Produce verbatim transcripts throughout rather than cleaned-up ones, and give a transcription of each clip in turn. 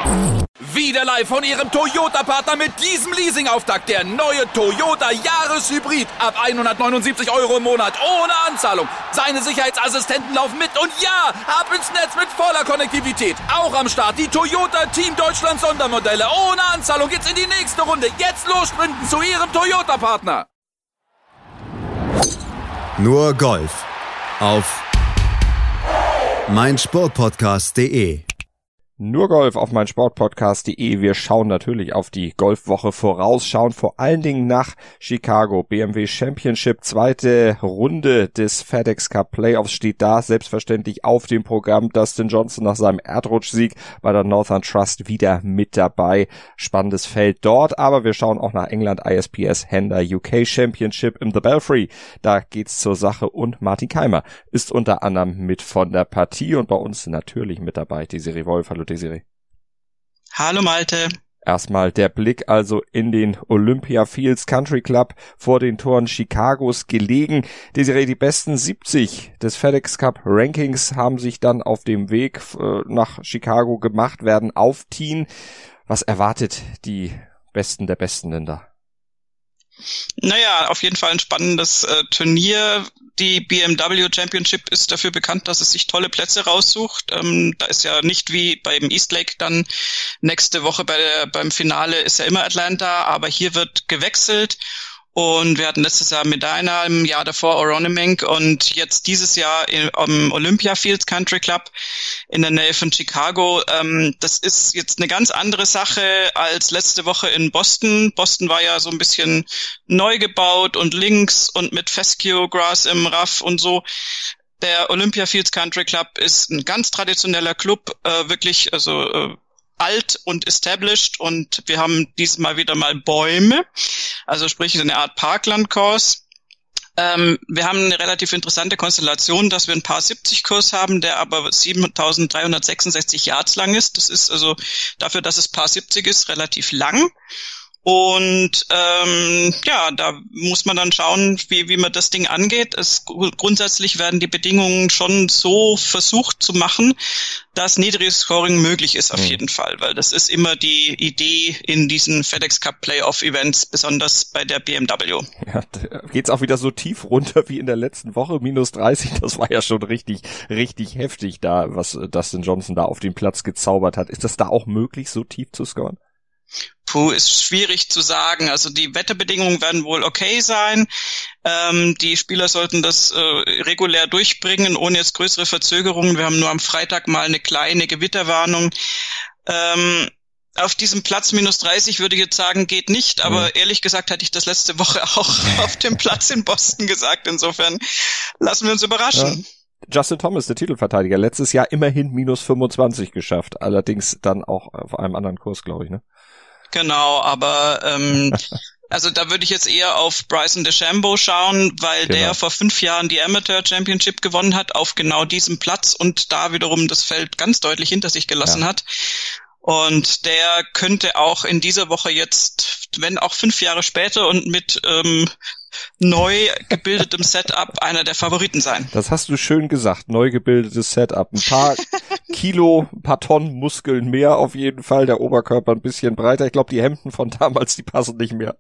Wieder live von Ihrem Toyota-Partner mit diesem Leasing-Auftakt. Der neue Toyota Jahreshybrid. Ab hundertneunundsiebzig Euro im Monat. Ohne Anzahlung. Seine Sicherheitsassistenten laufen mit. Und ja, ab ins Netz mit voller Konnektivität. Auch am Start die Toyota Team Deutschland Sondermodelle. Ohne Anzahlung geht's in die nächste Runde. Jetzt los sprinten zu Ihrem Toyota-Partner. Nur Golf. Auf meinsportpodcast punkt de. Nur Golf auf meinsportpodcast punkt de. Wir schauen natürlich auf die Golfwoche voraus, schauen vor allen Dingen nach Chicago. B M W Championship, zweite Runde des FedEx Cup Playoffs steht da, selbstverständlich auf dem Programm. Dustin Johnson nach seinem Erdrutschsieg bei der Northern Trust wieder mit dabei. Spannendes Feld dort, aber wir schauen auch nach England, I S P S Hender U K Championship im The Belfry. Da geht's zur Sache und Martin Keimer ist unter anderem mit von der Partie und bei uns natürlich mit dabei Desiree Wolf. Hallo Desiree. Hallo Malte. Erstmal der Blick also in den Olympia Fields Country Club vor den Toren Chicagos gelegen. Desiree, die besten siebzig des FedEx Cup Rankings haben sich dann auf dem Weg äh, nach Chicago gemacht, werden aufziehen. Was erwartet die Besten der Besten denn da? Naja, auf jeden Fall ein spannendes äh, Turnier. Die B M W Championship ist dafür bekannt, dass es sich tolle Plätze raussucht. Ähm, da ist ja nicht wie beim Eastlake dann nächste Woche bei der, beim Finale ist ja immer Atlanta, aber hier wird gewechselt. Und wir hatten letztes Jahr Medina, im Jahr davor Oronomek und jetzt dieses Jahr am Olympia Fields Country Club in der Nähe von Chicago. Ähm, das ist jetzt eine ganz andere Sache als letzte Woche in Boston. Boston war ja so ein bisschen neu gebaut und links und mit Fescue Grass im Rough und so. Der Olympia Fields Country Club ist ein ganz traditioneller Club, äh, wirklich, also äh, alt und established und wir haben diesmal wieder mal Bäume, also sprich eine Art Parkland-Kurs. Ähm, wir haben eine relativ interessante Konstellation, dass wir ein Par siebzig Kurs haben, der aber siebentausenddreihundertsechsundsechzig Yards lang ist. Das ist also dafür, dass es Par siebzig ist, relativ lang. Und ähm, ja, da muss man dann schauen, wie wie man das Ding angeht. Es grundsätzlich werden die Bedingungen schon so versucht zu machen, dass niedriges Scoring möglich ist auf mhm. jeden Fall, weil das ist immer die Idee in diesen FedEx Cup Playoff Events, besonders bei der B M W. Ja, da geht's auch wieder so tief runter wie in der letzten Woche, minus dreißig. Das war ja schon richtig richtig heftig da, was Dustin Johnson da auf den Platz gezaubert hat. Ist das da auch möglich, so tief zu scoren? Puh, ist schwierig zu sagen. Also die Wetterbedingungen werden wohl okay sein. Ähm, die Spieler sollten das äh, regulär durchbringen, ohne jetzt größere Verzögerungen. Wir haben nur am Freitag mal eine kleine Gewitterwarnung. Ähm, auf diesem Platz minus dreißig würde ich jetzt sagen, geht nicht. Aber mhm. ehrlich gesagt hatte ich das letzte Woche auch auf dem Platz in Boston gesagt. Insofern lassen wir uns überraschen. Ja. Justin Thomas, der Titelverteidiger, letztes Jahr immerhin minus fünfundzwanzig geschafft. Allerdings dann auch auf einem anderen Kurs, glaube ich, ne? Genau, aber ähm, also da würde ich jetzt eher auf Bryson DeChambeau schauen, weil genau. der vor fünf Jahren die Amateur Championship gewonnen hat auf genau diesem Platz und da wiederum das Feld ganz deutlich hinter sich gelassen ja. hat. Und der könnte auch in dieser Woche jetzt, wenn auch fünf Jahre später und mit ähm, neu gebildetem Setup einer der Favoriten sein. Das hast du schön gesagt, neu gebildetes Setup. Ein paar Kilo, ein paar Tonnen Muskeln mehr auf jeden Fall, der Oberkörper ein bisschen breiter. Ich glaube, die Hemden von damals, die passen nicht mehr.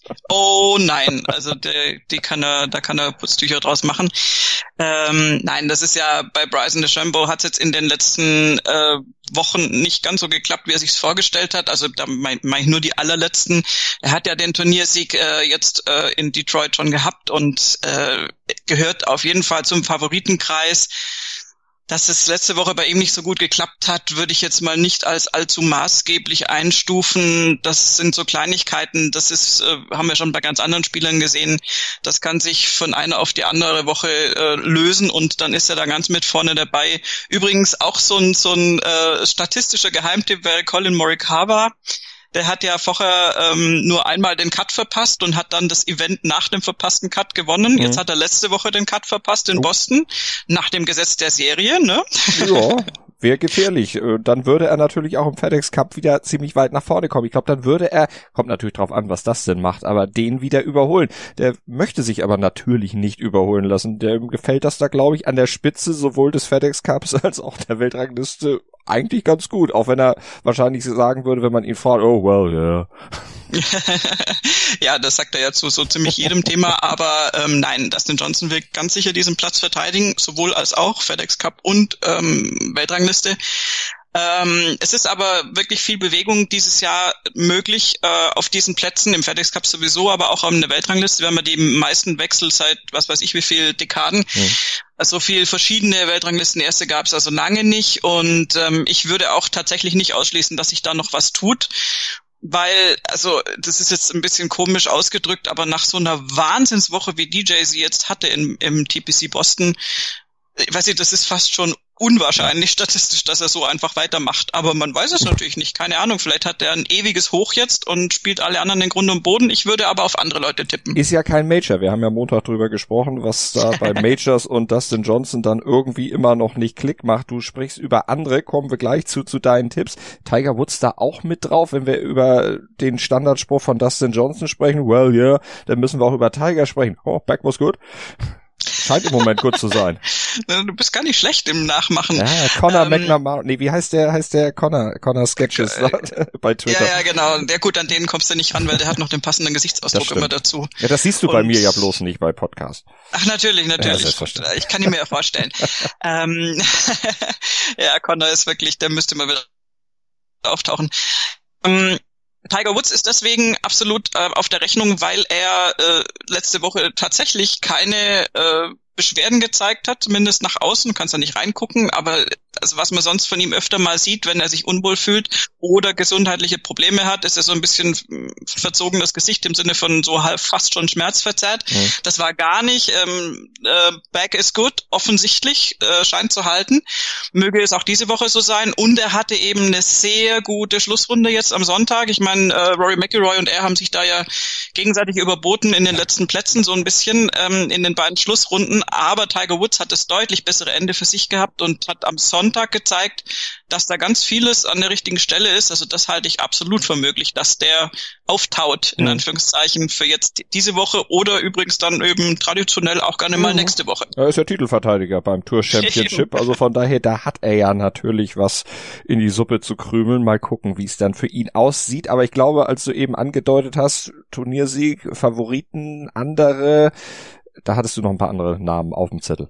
Oh nein, also der, die kann er, da kann er Putztücher draus machen. Ähm, nein, das ist ja bei Bryson DeChambeau hat es jetzt in den letzten äh, Wochen nicht ganz so geklappt, wie er sich's vorgestellt hat. Also da meine mein ich nur die allerletzten. Er hat ja den Turniersieg äh, jetzt äh, in Detroit schon gehabt und äh, gehört auf jeden Fall zum Favoritenkreis. Dass es letzte Woche bei ihm nicht so gut geklappt hat, würde ich jetzt mal nicht als allzu maßgeblich einstufen. Das sind so Kleinigkeiten, das ist, äh, haben wir schon bei ganz anderen Spielern gesehen. Das kann sich von einer auf die andere Woche äh, lösen und dann ist er da ganz mit vorne dabei. Übrigens auch so ein, so ein äh, statistischer Geheimtipp wäre Colin Morikawa. Der hat ja vorher ähm, nur einmal den Cut verpasst und hat dann das Event nach dem verpassten Cut gewonnen. Mhm. Jetzt hat er letzte Woche den Cut verpasst in oh. Boston, nach dem Gesetz der Serie, ne? Ja, wäre gefährlich. Dann würde er natürlich auch im FedEx Cup wieder ziemlich weit nach vorne kommen. Ich glaube, dann würde er, kommt natürlich drauf an, was das denn macht, aber den wieder überholen. Der möchte sich aber natürlich nicht überholen lassen. Dem gefällt das da, glaube ich, an der Spitze sowohl des FedEx Cups als auch der Weltrangliste eigentlich ganz gut, auch wenn er wahrscheinlich sagen würde, wenn man ihn fragt, oh well, yeah. Ja, das sagt er ja zu so ziemlich jedem Thema, aber ähm, nein, Dustin Johnson will ganz sicher diesen Platz verteidigen, sowohl als auch FedEx Cup und ähm, Weltrangliste. Ähm, es ist aber wirklich viel Bewegung dieses Jahr möglich äh, auf diesen Plätzen, im FedEx Cup sowieso, aber auch an der Weltrangliste. Wir haben ja die meisten Wechsel seit, was weiß ich, wie viel Dekaden. Mhm. Also viel verschiedene Weltranglisten erste gab es also lange nicht und ähm, ich würde auch tatsächlich nicht ausschließen, dass sich da noch was tut. Weil, also, das ist jetzt ein bisschen komisch ausgedrückt, aber nach so einer Wahnsinnswoche, wie D J sie jetzt hatte im, im T P C Boston, ich weiß nicht, das ist fast schon unwahrscheinlich statistisch, dass er so einfach weitermacht. Aber man weiß es natürlich nicht. Keine Ahnung. Vielleicht hat er ein ewiges Hoch jetzt und spielt alle anderen den Grund und Boden. Ich würde aber auf andere Leute tippen. Ist ja kein Major. Wir haben ja Montag drüber gesprochen, was da bei Majors und Dustin Johnson dann irgendwie immer noch nicht Klick macht. Du sprichst über andere. Kommen wir gleich zu, zu deinen Tipps. Tiger Woods da auch mit drauf, wenn wir über den Standardspruch von Dustin Johnson sprechen. Well, yeah. Dann müssen wir auch über Tiger sprechen. Oh, back was good. Scheint im Moment gut zu sein. Du bist gar nicht schlecht im Nachmachen. Ja, Conor ähm, McNamara, nee, wie heißt der, heißt der Conor, Conor Sketches äh, bei Twitter. Ja, ja, genau. Der, gut, an den kommst du nicht ran, weil der hat noch den passenden Gesichtsausdruck immer dazu. Ja, das siehst du und, bei mir ja bloß nicht bei Podcast. Ach, natürlich, natürlich. Ja, ich kann ihn mir ja vorstellen. ähm, ja, Conor ist wirklich, der müsste mal wieder auftauchen. Ähm, Tiger Woods ist deswegen absolut äh, auf der Rechnung, weil er äh, letzte Woche tatsächlich keine äh, Beschwerden gezeigt hat, zumindest nach außen, du kannst da nicht reingucken, aber also was man sonst von ihm öfter mal sieht, wenn er sich unwohl fühlt oder gesundheitliche Probleme hat, ist er so ein bisschen verzogenes Gesicht im Sinne von so halb fast schon schmerzverzerrt. Mhm. Das war gar nicht. Ähm, äh, back is good, offensichtlich, äh, scheint zu halten. Möge es auch diese Woche so sein. Und er hatte eben eine sehr gute Schlussrunde jetzt am Sonntag. Ich meine, äh, Rory McIlroy und er haben sich da ja gegenseitig überboten in den letzten Plätzen so ein bisschen ähm, in den beiden Schlussrunden. Aber Tiger Woods hat das deutlich bessere Ende für sich gehabt und hat am Sonntag gezeigt, dass da ganz vieles an der richtigen Stelle ist. Also das halte ich absolut für möglich, dass der auftaut, in Anführungszeichen, für jetzt diese Woche oder übrigens dann eben traditionell auch gerne mal nächste Woche. Er ist ja Titelverteidiger beim Tour Championship, also von daher, da hat er ja natürlich was in die Suppe zu krümeln. Mal gucken, wie es dann für ihn aussieht. Aber ich glaube, als du eben angedeutet hast, Turniersieg, Favoriten, andere, da hattest du noch ein paar andere Namen auf dem Zettel.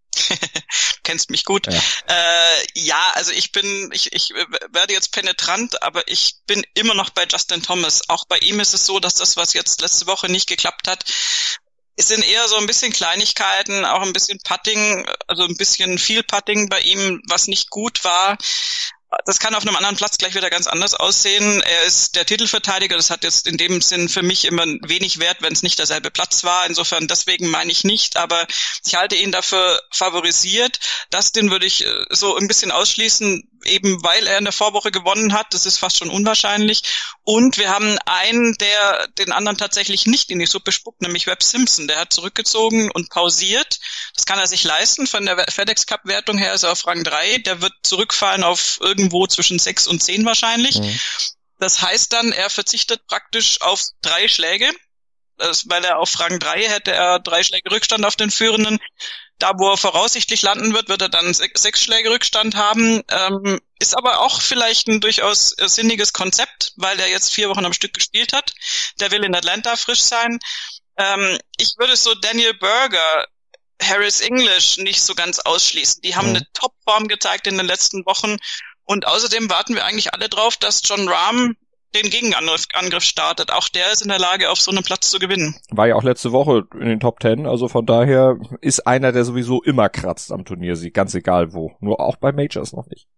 Kennst mich gut. Ja. Äh, ja, also ich bin, ich, ich werde jetzt penetrant, aber ich bin immer noch bei Justin Thomas. Auch bei ihm ist es so, dass das, was jetzt letzte Woche nicht geklappt hat, es sind eher so ein bisschen Kleinigkeiten, auch ein bisschen Putting, also ein bisschen viel Putting bei ihm, was nicht gut war. Das kann auf einem anderen Platz gleich wieder ganz anders aussehen. Er ist der Titelverteidiger, das hat jetzt in dem Sinn für mich immer wenig Wert, wenn es nicht derselbe Platz war. Insofern, deswegen meine ich nicht, aber ich halte ihn dafür favorisiert. Dustin würde ich so ein bisschen ausschließen, eben weil er in der Vorwoche gewonnen hat. Das ist fast schon unwahrscheinlich. Und wir haben einen, der den anderen tatsächlich nicht in die Suppe spuckt, nämlich Webb Simpson. Der hat zurückgezogen und pausiert. Das kann er sich leisten. Von der FedEx Cup Wertung her ist er auf Rang drei. Der wird zurückfallen auf irgendwo zwischen sechs und zehn wahrscheinlich. Mhm. Das heißt dann, er verzichtet praktisch auf drei Schläge. Das, weil er auf Rang drei hätte er drei Schläge Rückstand auf den Führenden. Da, wo er voraussichtlich landen wird, wird er dann sechs, sechs Schläge Rückstand haben. Ähm, ist aber auch vielleicht ein durchaus äh, sinniges Konzept, weil er jetzt vier Wochen am Stück gespielt hat. Der will in Atlanta frisch sein. Ähm, ich würde so Daniel Berger, Harris English nicht so ganz ausschließen. Die haben mhm. eine Topform gezeigt in den letzten Wochen. Und außerdem warten wir eigentlich alle drauf, dass Jon Rahm den Gegenangriff Angriff startet. Auch der ist in der Lage, auf so einem Platz zu gewinnen. War ja auch letzte Woche in den Top Ten, also von daher ist einer, der sowieso immer kratzt am Turniersieg, ganz egal wo. Nur auch bei Majors noch nicht.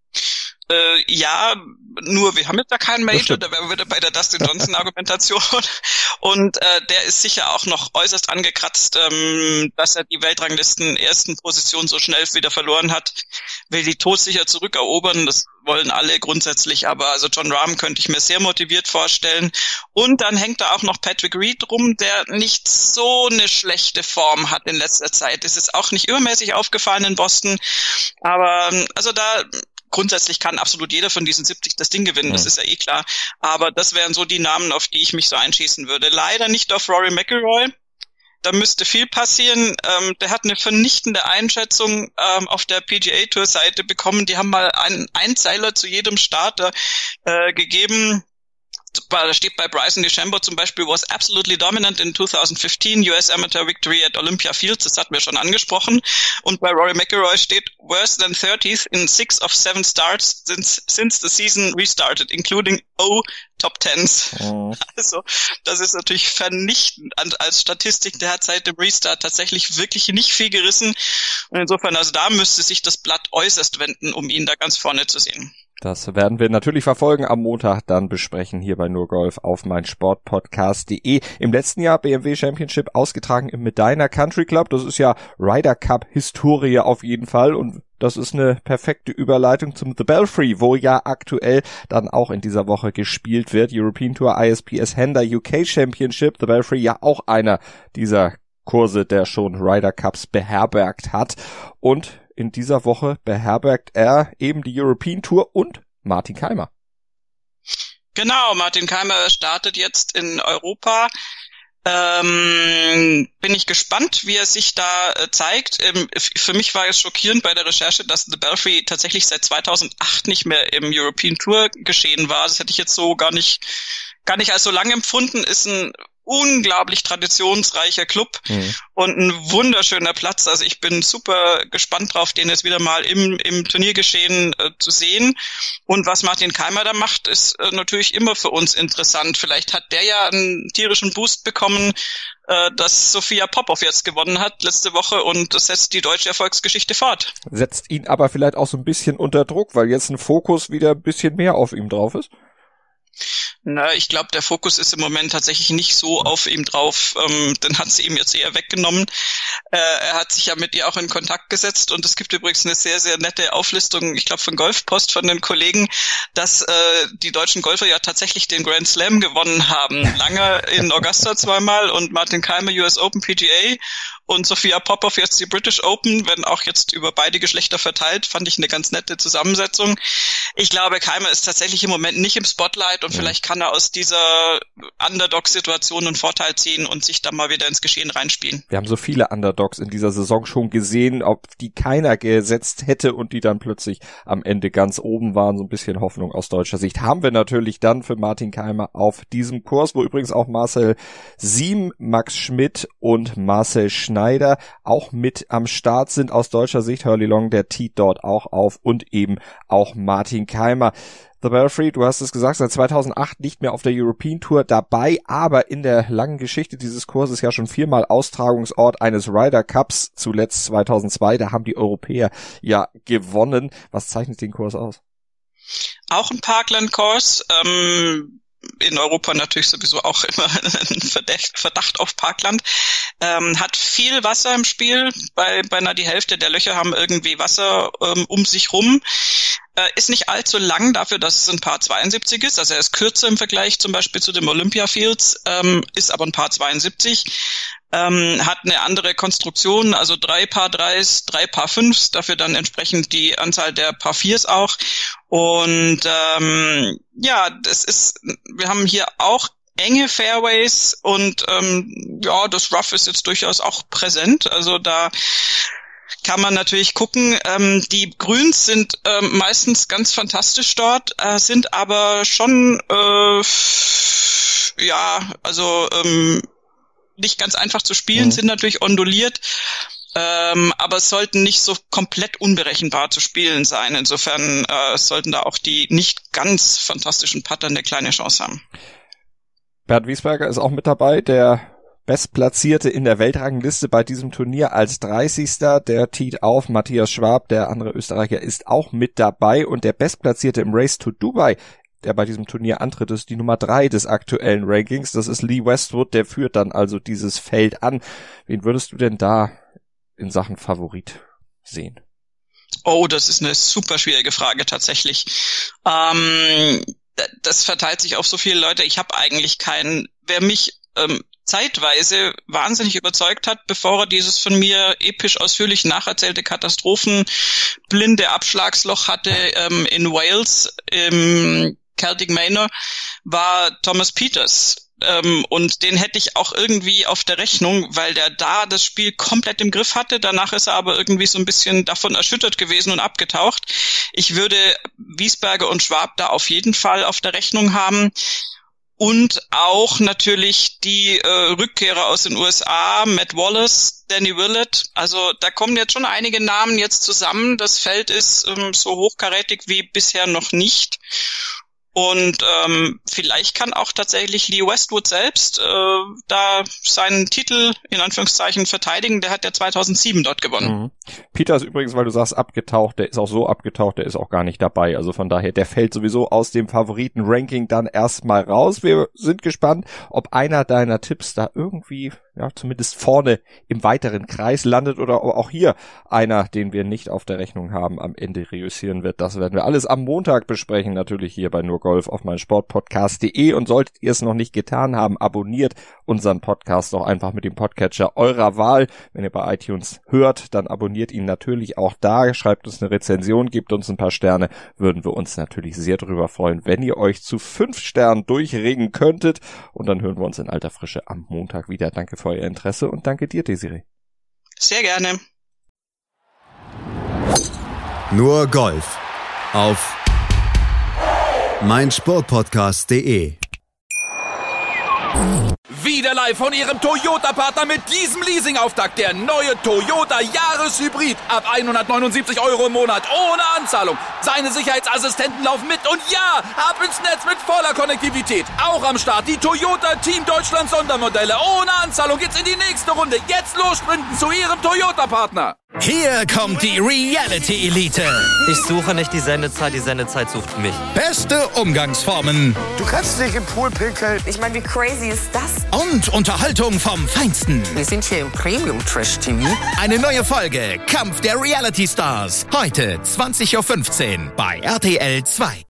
Äh, ja, nur wir haben jetzt da keinen Major, da wären wir wieder bei der Dustin Johnson-Argumentation. Und äh, der ist sicher auch noch äußerst angekratzt, ähm, dass er die Weltranglisten ersten Position so schnell wieder verloren hat. Will die todsicher zurückerobern, das wollen alle grundsätzlich, aber also Jon Rahm könnte ich mir sehr motiviert vorstellen. Und dann hängt da auch noch Patrick Reed rum, der nicht so eine schlechte Form hat in letzter Zeit. Das ist auch nicht übermäßig aufgefallen in Boston, aber also da grundsätzlich kann absolut jeder von diesen siebzig das Ding gewinnen, das ist ja eh klar. Aber das wären so die Namen, auf die ich mich so einschießen würde. Leider nicht auf Rory McIlroy. da müsste viel passieren. Ähm, der hat eine vernichtende Einschätzung ähm, auf der P G A Tour Seite bekommen. Die haben mal einen Einzeiler zu jedem Starter äh, gegeben. Da steht bei Bryson DeChambeau zum Beispiel, was absolutely dominant in twenty fifteen, U S Amateur Victory at Olympia Fields, das hatten wir schon angesprochen. Und bei Rory McIlroy steht, worse than thirtieth in six of seven starts since, since the season restarted, including O Top Tens. Oh. Also, das ist natürlich vernichtend als Statistik. Der hat seit dem Restart tatsächlich wirklich nicht viel gerissen. Und insofern, also da müsste sich das Blatt äußerst wenden, um ihn da ganz vorne zu sehen. Das werden wir natürlich verfolgen, am Montag dann besprechen hier bei Nur Golf auf meinsportpodcast punkt de. Im letzten Jahr B M W Championship ausgetragen im Medina Country Club. Das ist ja Ryder Cup Historie auf jeden Fall und das ist eine perfekte Überleitung zum The Belfry, wo ja aktuell dann auch in dieser Woche gespielt wird. European Tour I S P S Honda U K Championship. The Belfry ja auch einer dieser Kurse, der schon Ryder Cups beherbergt hat. Und in dieser Woche beherbergt er eben die European Tour und Martin Kaymer. Genau, Martin Kaymer startet jetzt in Europa. Ähm, bin ich gespannt, wie er sich da äh, zeigt. Ähm, f- für mich war es schockierend bei der Recherche, dass The Belfry tatsächlich seit zweitausendacht nicht mehr im European Tour geschehen war. Das hätte ich jetzt so gar nicht, gar nicht als so lang empfunden. Ist ein unglaublich traditionsreicher Club mhm. und ein wunderschöner Platz. Also ich bin super gespannt drauf, den jetzt wieder mal im im Turniergeschehen äh, zu sehen. Und was Martin Kaymer da macht, ist äh, natürlich immer für uns interessant. Vielleicht hat der ja einen tierischen Boost bekommen, äh, dass Sophia Popov jetzt gewonnen hat letzte Woche und das setzt die deutsche Erfolgsgeschichte fort. Setzt ihn aber vielleicht auch so ein bisschen unter Druck, weil jetzt ein Fokus wieder ein bisschen mehr auf ihm drauf ist? Na, ich glaube, der Fokus ist im Moment tatsächlich nicht so auf ihm drauf. Ähm, den hat sie ihm jetzt eher weggenommen. Äh, er hat sich ja mit ihr auch in Kontakt gesetzt und es gibt übrigens eine sehr, sehr nette Auflistung, ich glaube von Golfpost, von den Kollegen, dass äh, die deutschen Golfer ja tatsächlich den Grand Slam gewonnen haben. Lange in Augusta zweimal und Martin Kaymer U S Open P G A und Sophia Popov jetzt die British Open, wenn auch jetzt über beide Geschlechter verteilt, fand ich eine ganz nette Zusammensetzung. Ich glaube, Kaymer ist tatsächlich im Moment nicht im Spotlight und mhm. vielleicht kann er aus dieser Underdog-Situation einen Vorteil ziehen und sich dann mal wieder ins Geschehen reinspielen. Wir haben so viele Underdogs in dieser Saison schon gesehen, ob die keiner gesetzt hätte und die dann plötzlich am Ende ganz oben waren. So ein bisschen Hoffnung aus deutscher Sicht haben wir natürlich dann für Martin Kaymer auf diesem Kurs, wo übrigens auch Marcel Siem, Max Schmidt und Marcel Schneider auch mit am Start sind aus deutscher Sicht. Hurley Long, der teet dort auch auf und eben auch Martin Kaymer. The Belfry, du hast es gesagt, seit zweitausendacht nicht mehr auf der European Tour dabei, aber in der langen Geschichte dieses Kurses ja schon viermal Austragungsort eines Ryder Cups, zuletzt zweitausendzwei, da haben die Europäer ja gewonnen. Was zeichnet den Kurs aus? Auch ein Parkland-Kurs, ähm, in Europa natürlich sowieso auch immer ein Verdacht, Verdacht auf Parkland, ähm, hat viel Wasser im Spiel, bei beinahe die Hälfte der Löcher haben irgendwie Wasser ähm, um sich rum. Äh, ist nicht allzu lang dafür, dass es ein Par zweiundsiebzig ist, also er ist kürzer im Vergleich zum Beispiel zu dem Olympia Fields, ähm, ist aber ein Par zweiundsiebzig. Ähm, hat eine andere Konstruktion, also drei Par Dreis, drei Par Fünfs, dafür dann entsprechend die Anzahl der Par Viers auch. Und ähm, ja, das ist, wir haben hier auch enge Fairways und ähm, ja, das Rough ist jetzt durchaus auch präsent. Also da kann man natürlich gucken. Ähm, die Grüns sind ähm, meistens ganz fantastisch dort, äh, sind aber schon äh, ja, also ähm, nicht ganz einfach zu spielen, mhm. sind natürlich onduliert, ähm, aber es sollten nicht so komplett unberechenbar zu spielen sein. Insofern äh, sollten da auch die nicht ganz fantastischen Putter eine kleine Chance haben. Bernd Wiesberger ist auch mit dabei, der Bestplatzierte in der Weltrangliste bei diesem Turnier als dreißigster Der teet auf. Matthias Schwab, der andere Österreicher, ist auch mit dabei und der Bestplatzierte im Race to Dubai, der bei diesem Turnier antritt, ist die Nummer drei des aktuellen Rankings. Das ist Lee Westwood, der führt dann also dieses Feld an. Wen würdest du denn da in Sachen Favorit sehen? Oh, das ist eine super schwierige Frage tatsächlich. Ähm, das verteilt sich auf so viele Leute. Ich habe eigentlich keinen, wer mich ähm, zeitweise wahnsinnig überzeugt hat, bevor er dieses von mir episch ausführlich nacherzählte Katastrophenblinde Abschlagsloch hatte ähm, in Wales im Celtic Manor, war Thomas Pieters. ähm, und den hätte ich auch irgendwie auf der Rechnung, weil der da das Spiel komplett im Griff hatte. Danach ist er aber irgendwie so ein bisschen davon erschüttert gewesen und abgetaucht. Ich würde Wiesberger und Schwab da auf jeden Fall auf der Rechnung haben. Und auch natürlich die äh, Rückkehrer aus den U S A, Matt Wallace, Danny Willett. Also da kommen jetzt schon einige Namen jetzt zusammen. Das Feld ist ähm, so hochkarätig wie bisher noch nicht. Und ähm, vielleicht kann auch tatsächlich Lee Westwood selbst äh, da seinen Titel in Anführungszeichen verteidigen. Der hat ja zweitausendsieben dort gewonnen. Mhm. Peter ist übrigens, weil du sagst abgetaucht, der ist auch so abgetaucht, der ist auch gar nicht dabei. Also von daher, der fällt sowieso aus dem Favoriten-Ranking dann erstmal raus. Wir sind gespannt, ob einer deiner Tipps da irgendwie, ja, zumindest vorne im weiteren Kreis landet oder ob auch hier einer, den wir nicht auf der Rechnung haben, am Ende reüssieren wird. Das werden wir alles am Montag besprechen, natürlich hier bei Nur Golf auf meinsportpodcast punkt de. Und solltet ihr es noch nicht getan haben, abonniert unseren Podcast doch einfach mit dem Podcatcher eurer Wahl. Wenn ihr bei iTunes hört, dann abonniert ihn natürlich auch da, schreibt uns eine Rezension, gebt uns ein paar Sterne, würden wir uns natürlich sehr darüber freuen, wenn ihr euch zu fünf Sternen durchringen könntet. Und dann hören wir uns in alter Frische am Montag wieder. Danke für euer Interesse und danke dir, Desiree. Sehr gerne. Nur Golf auf meinsportpodcast punkt de. Wieder live von Ihrem Toyota-Partner mit diesem Leasing-Auftakt. Der neue Toyota Jahreshybrid. Ab hundertneunundsiebzig Euro im Monat. Ohne Anzahlung. Seine Sicherheitsassistenten laufen mit. Und ja, ab ins Netz mit voller Konnektivität. Auch am Start die Toyota Team Deutschland Sondermodelle. Ohne Anzahlung geht's in die nächste Runde. Jetzt los sprinten zu Ihrem Toyota-Partner. Hier kommt die Reality Elite. Ich suche nicht die Sendezeit, die Sendezeit sucht mich. Beste Umgangsformen. Du kannst nicht im Pool pinkeln. Ich meine, wie crazy ist das? Und Unterhaltung vom Feinsten. Wir sind hier im Premium-Trash-T V. Eine neue Folge Kampf der Reality Stars. Heute zwanzig Uhr fünfzehn bei R T L zwei.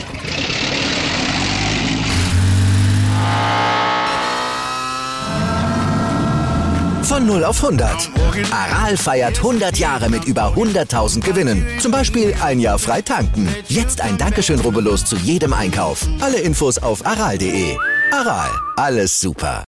Von null auf hundert. Aral feiert hundert Jahre mit über hunderttausend Gewinnen. Zum Beispiel ein Jahr frei tanken. Jetzt ein Dankeschön, rubbellos zu jedem Einkauf. Alle Infos auf aral punkt de. Aral, alles super.